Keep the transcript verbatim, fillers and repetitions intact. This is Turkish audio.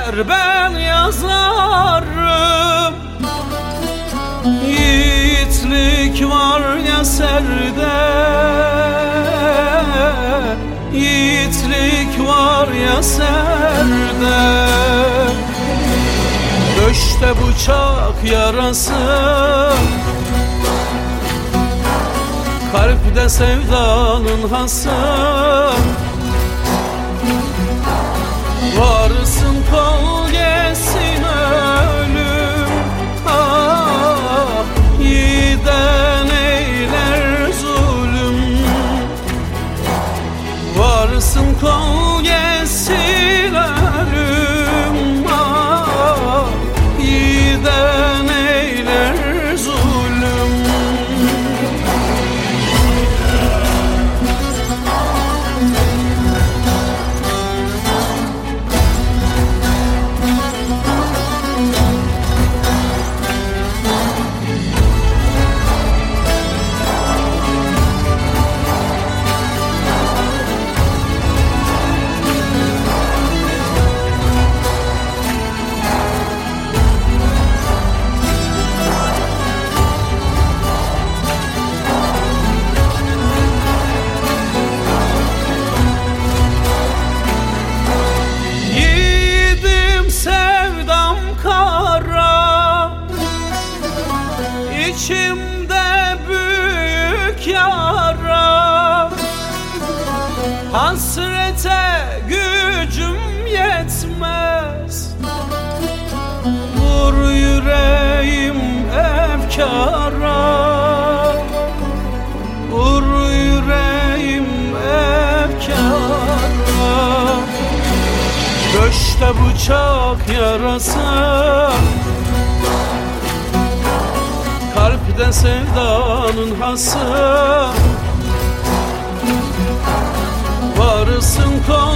şiir ben yazarım. Yiğitlik var ya serde, yiğitlik var ya serde. Döşte bıçak yarası, kalpte sevdanın hası. Varsın kol gelsin ölüm, ah yiğiden eyler zulüm. Varsın kol gelsin ölüm, ah yiğiden eyler zulüm. İçimde büyük yara, hasrete gücüm yetmez. Vur yüreğim efkara, vur yüreğim efkara. Döşte bıçak yarası, kalpte sevdanın hası. Varsın kol